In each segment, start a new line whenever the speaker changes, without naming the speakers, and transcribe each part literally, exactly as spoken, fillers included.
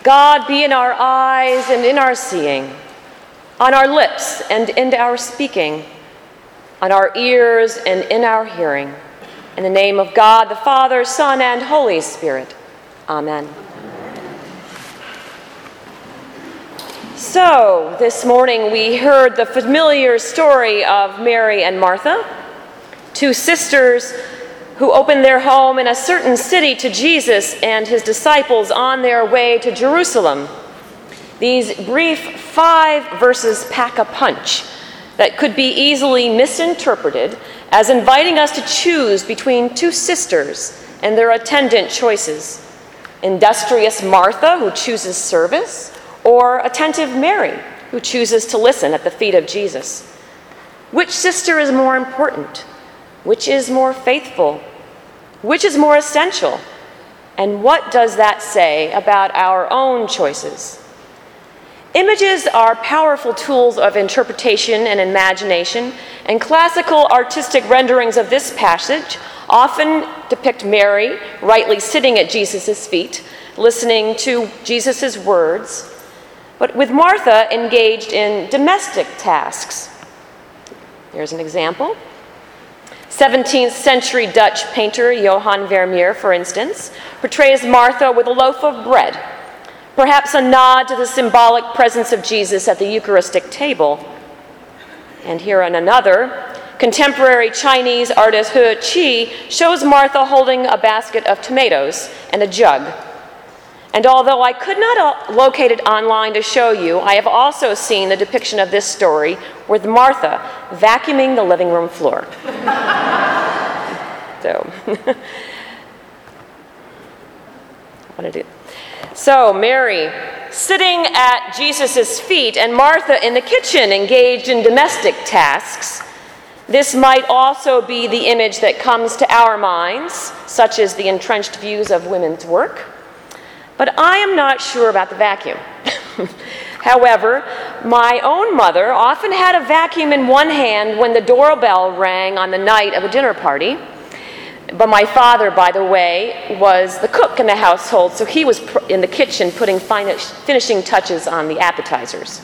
God be in our eyes and in our seeing, on our lips and in our speaking, on our ears and in our hearing. In the name of God, the Father, Son, and Holy Spirit. Amen. So, this morning we heard the familiar story of Mary and Martha, two sisters who opened their home in a certain city to Jesus and his disciples on their way to Jerusalem. These brief five verses pack a punch that could be easily misinterpreted as inviting us to choose between two sisters and their attendant choices: industrious Martha, who chooses service, or attentive Mary, who chooses to listen at the feet of Jesus. Which sister is more important? Which is more faithful? Which is more essential? And what does that say about our own choices? Images are powerful tools of interpretation and imagination, and classical artistic renderings of this passage often depict Mary rightly sitting at Jesus' feet, listening to Jesus' words, but with Martha engaged in domestic tasks. Here's an example. seventeenth century Dutch painter Johan Vermeer, for instance, portrays Martha with a loaf of bread, perhaps a nod to the symbolic presence of Jesus at the Eucharistic table. And here on another, contemporary Chinese artist He Qi shows Martha holding a basket of tomatoes and a jug. And although I could not locate it online to show you, I have also seen the depiction of this story with Martha vacuuming the living room floor. so, what did I do? So, Mary sitting at Jesus' feet and Martha in the kitchen engaged in domestic tasks. This might also be the image that comes to our minds, such as the entrenched views of women's work. But I am not sure about the vacuum. However, my own mother often had a vacuum in one hand when the doorbell rang on the night of a dinner party. But my father, by the way, was the cook in the household, so he was pr- in the kitchen putting finish- finishing touches on the appetizers.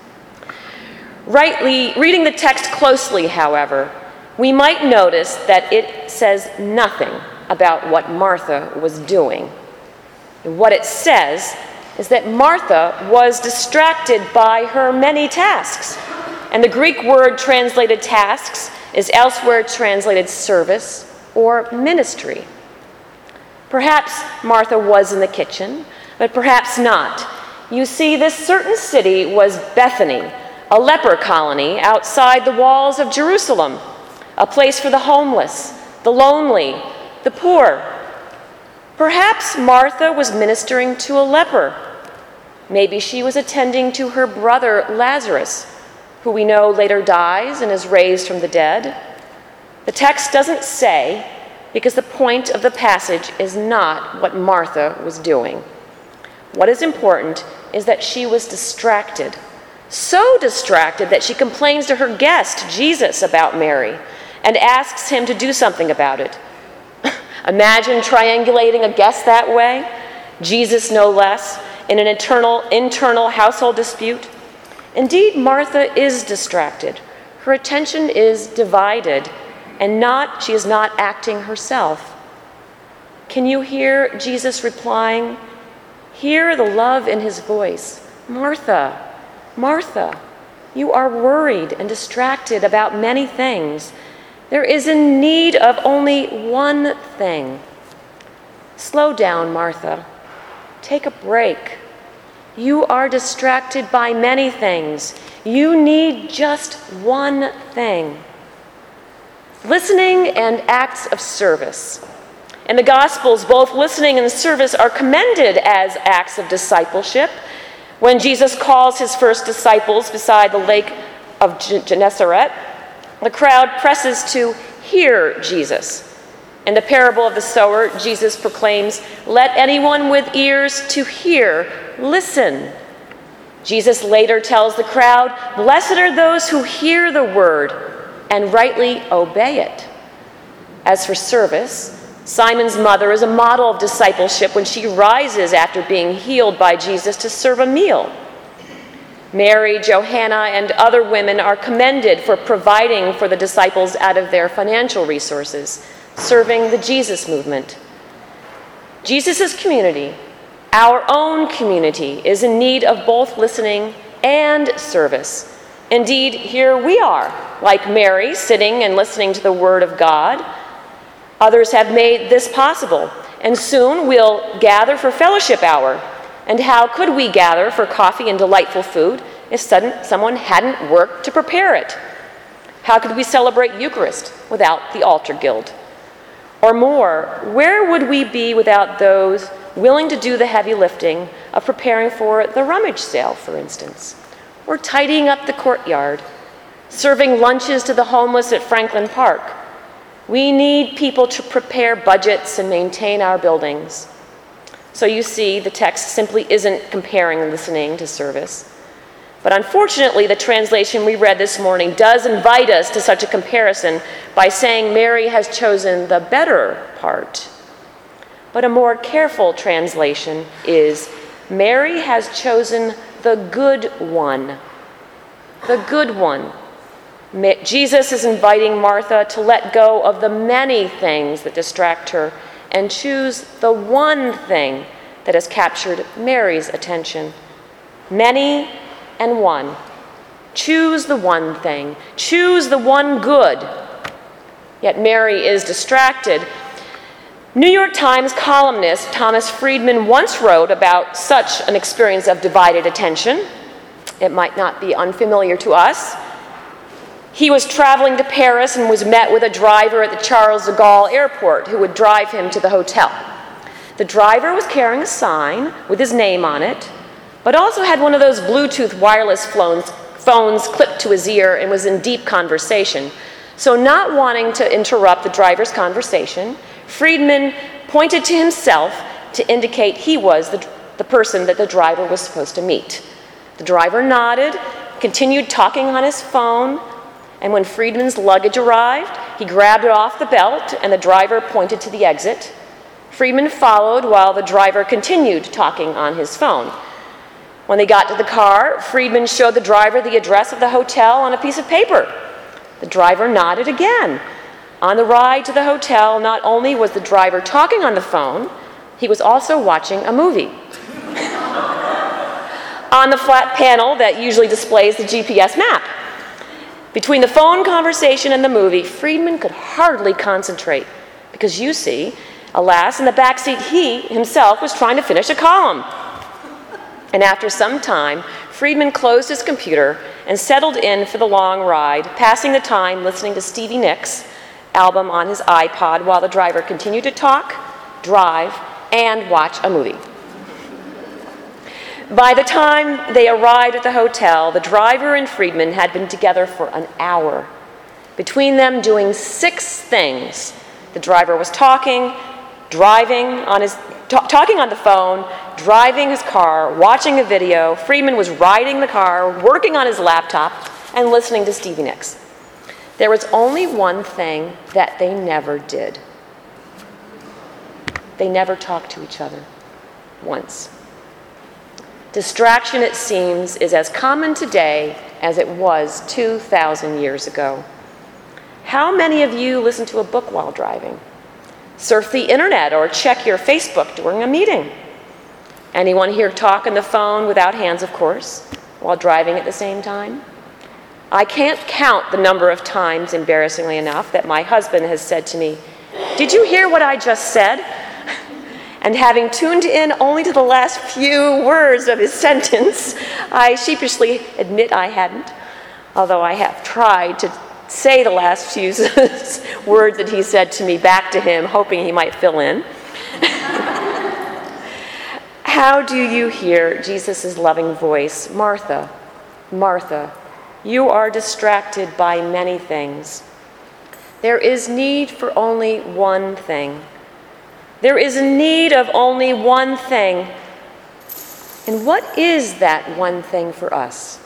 Rightly, reading the text closely, however, we might notice that it says nothing about what Martha was doing. And what it says is that Martha was distracted by her many tasks. And the Greek word translated tasks is elsewhere translated service or ministry. Perhaps Martha was in the kitchen, but perhaps not. You see, this certain city was Bethany, a leper colony outside the walls of Jerusalem, a place for the homeless, the lonely, the poor. Perhaps Martha was ministering to a leper. Maybe she was attending to her brother Lazarus, who we know later dies and is raised from the dead. The text doesn't say, because the point of the passage is not what Martha was doing. What is important is that she was distracted, so distracted that she complains to her guest, Jesus, about Mary and asks him to do something about it. Imagine triangulating a guest that way, Jesus no less, in an eternal, internal household dispute. Indeed, Martha is distracted. Her attention is divided, and not she is not acting herself. Can you hear Jesus replying? Hear the love in his voice. Martha, Martha, you are worried and distracted about many things. There is a need of only one thing. Slow down, Martha. Take a break. You are distracted by many things. You need just one thing. Listening and acts of service. In the Gospels, both listening and service are commended as acts of discipleship. When Jesus calls his first disciples beside the lake of Gennesaret, the crowd presses to hear Jesus. In the parable of the sower, Jesus proclaims, "Let anyone with ears to hear listen." Jesus later tells the crowd, "Blessed are those who hear the word and rightly obey it." As for service, Simon's mother is a model of discipleship when she rises after being healed by Jesus to serve a meal. Mary, Johanna, and other women are commended for providing for the disciples out of their financial resources, serving the Jesus movement. Jesus' community, our own community, is in need of both listening and service. Indeed, here we are, like Mary, sitting and listening to the Word of God. Others have made this possible, and soon we'll gather for fellowship hour. And how could we gather for coffee and delightful food if sudden, someone hadn't worked to prepare it? How could we celebrate Eucharist without the altar guild? Or more, where would we be without those willing to do the heavy lifting of preparing for the rummage sale, for instance, or tidying up the courtyard, serving lunches to the homeless at Franklin Park? We need people to prepare budgets and maintain our buildings. So you see, the text simply isn't comparing listening to service. But unfortunately, the translation we read this morning does invite us to such a comparison by saying Mary has chosen the better part. But a more careful translation is, Mary has chosen the good one. The good one. Jesus is inviting Martha to let go of the many things that distract her and choose the one thing that has captured Mary's attention. Many and one. Choose the one thing. Choose the one good. Yet Mary is distracted. New York Times columnist Thomas Friedman once wrote about such an experience of divided attention. It might not be unfamiliar to us. He was traveling to Paris and was met with a driver at the Charles de Gaulle airport who would drive him to the hotel. The driver was carrying a sign with his name on it, but also had one of those Bluetooth wireless phones, phones clipped to his ear and was in deep conversation. So not wanting to interrupt the driver's conversation, Friedman pointed to himself to indicate he was the, the person that the driver was supposed to meet. The driver nodded, continued talking on his phone, and when Friedman's luggage arrived, he grabbed it off the belt and the driver pointed to the exit. Friedman followed while the driver continued talking on his phone. When they got to the car, Friedman showed the driver the address of the hotel on a piece of paper. The driver nodded again. On the ride to the hotel, not only was the driver talking on the phone, he was also watching a movie. On the flat panel that usually displays the G P S map. Between the phone conversation and the movie, Friedman could hardly concentrate because, you see, alas, in the backseat he himself was trying to finish a column. And after some time, Friedman closed his computer and settled in for the long ride, passing the time listening to Stevie Nicks' album on his iPod while the driver continued to talk, drive, and watch a movie. By the time they arrived at the hotel, the driver and Friedman had been together for an hour, between them doing six things. The driver was talking, driving on his, t- talking on the phone, driving his car, watching a video. Friedman was riding the car, working on his laptop, and listening to Stevie Nicks. There was only one thing that they never did. They never talked to each other once. Distraction, it seems, is as common today as it was two thousand years ago. How many of you listen to a book while driving? Surf the internet or check your Facebook during a meeting? Anyone here talk on the phone without hands, of course, while driving at the same time? I can't count the number of times, embarrassingly enough, that my husband has said to me, "Did you hear what I just said?" And having tuned in only to the last few words of his sentence, I sheepishly admit I hadn't, although I have tried to say the last few words that he said to me back to him, hoping he might fill in. How do you hear Jesus' loving voice? Martha, Martha, you are distracted by many things. There is need for only one thing. There is a need of only one thing. And what is that one thing for us?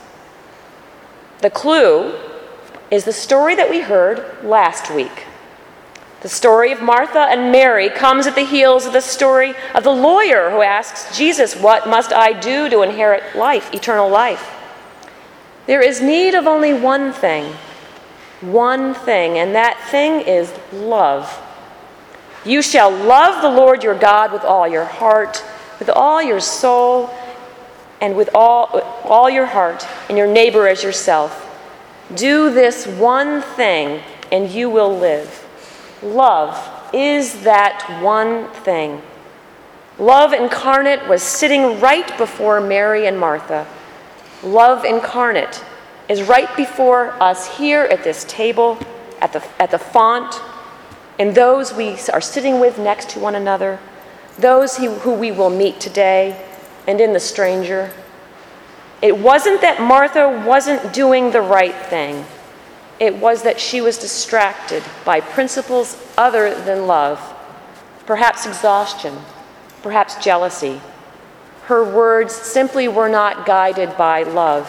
The clue is the story that we heard last week. The story of Martha and Mary comes at the heels of the story of the lawyer who asks Jesus, "What must I do to inherit life, eternal life?" There is need of only one thing, one thing, and that thing is love. You shall love the Lord your God with all your heart, with all your soul, and with all, all your heart, and your neighbor as yourself. Do this one thing, and you will live. Love is that one thing. Love incarnate was sitting right before Mary and Martha. Love incarnate is right before us here at this table, at the, at the font, and those we are sitting with next to one another, those who, who we will meet today, and in the stranger. It wasn't that Martha wasn't doing the right thing. It was that she was distracted by principles other than love, perhaps exhaustion, perhaps jealousy. Her words simply were not guided by love.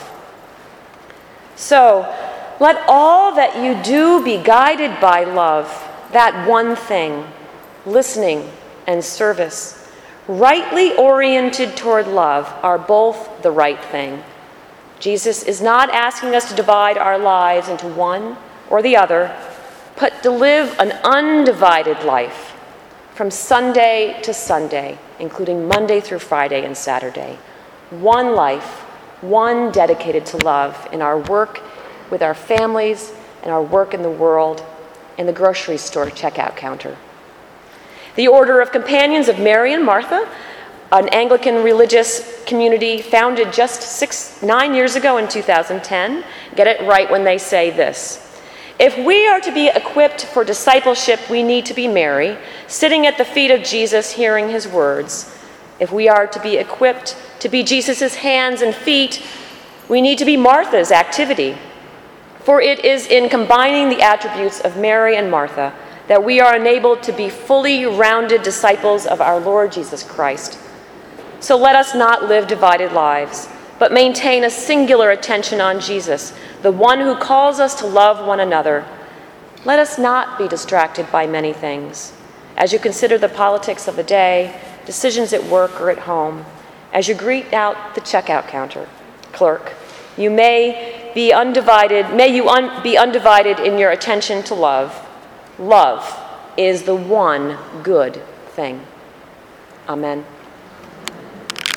So, let all that you do be guided by love, that one thing, listening and service. Rightly oriented toward love are both the right thing. Jesus is not asking us to divide our lives into one or the other, but to live an undivided life from Sunday to Sunday, including Monday through Friday and Saturday. One life, one dedicated to love in our work with our families and our work in the world, in the grocery store checkout counter. The Order of Companions of Mary and Martha, an Anglican religious community founded just six, nine years ago in two thousand ten, get it right when they say this: if we are to be equipped for discipleship, we need to be Mary, sitting at the feet of Jesus, hearing his words. If we are to be equipped to be Jesus' hands and feet, we need to be Martha's activity. For it is in combining the attributes of Mary and Martha that we are enabled to be fully rounded disciples of our Lord Jesus Christ. So let us not live divided lives, but maintain a singular attention on Jesus, the one who calls us to love one another. Let us not be distracted by many things. As you consider the politics of the day, decisions at work or at home, as you greet out the checkout counter clerk, you may be undivided, may you un- be undivided in your attention to love. Love is the one good thing. Amen.